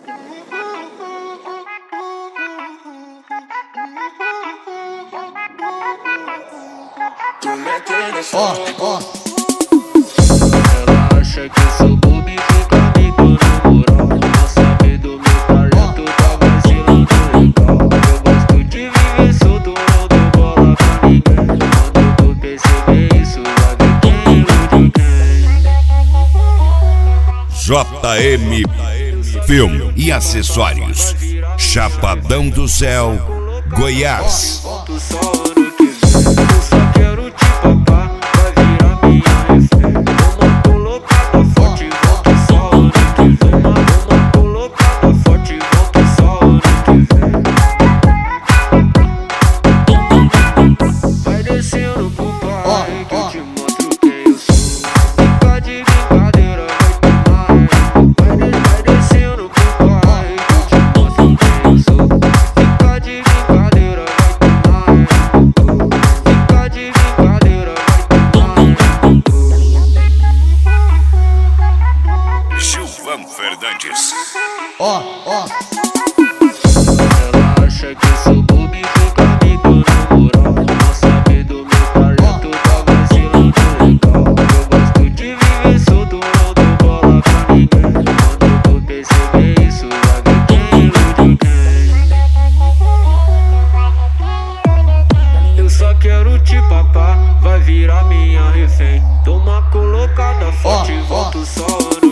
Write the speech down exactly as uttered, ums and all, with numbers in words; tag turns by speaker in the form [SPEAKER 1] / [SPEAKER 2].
[SPEAKER 1] Ó, ó.
[SPEAKER 2] Ela acha que eu sou bobo e fica me dando moral. Não sabe do meu talento, tá vacilando legal. Eu gosto de viver solto, não dou bola pra ninguém. Quando eu vou perceber isso, vai ver quem ilude quem.
[SPEAKER 3] J M Film e Acessórios, Chapadão do Céu, Goiás.
[SPEAKER 2] Volto só ano que vem. Eu só quero te papar, vai virar minha refém. Uma colocada forte, volto só ano que vem. Uma colocada forte, volto só ano que vem. Vai descendo pro pai, que eu te mostro quem eu sou. Fica de brincadeira, vai tomar. Vai, vai descendo pro pai, que eu te mostro quem eu sou. Fica de brincadeira, vai tomar. Fica de brincadeira, vai tomar.
[SPEAKER 3] Gilvan Fernandes.
[SPEAKER 1] Ó, ó.
[SPEAKER 2] Ela acha que eu sou bobo e fica me dando moral. Não sabe do meu talento, tá vacilando legal. Eu gosto de viver solto, não dou bola pra ninguém. Quando eu vou perceber isso, vai ver quem ilude quem. Eu só quero te papar, vai virar minha refém. Toma colocada forte,
[SPEAKER 1] Ó, ó.
[SPEAKER 2] volto só ano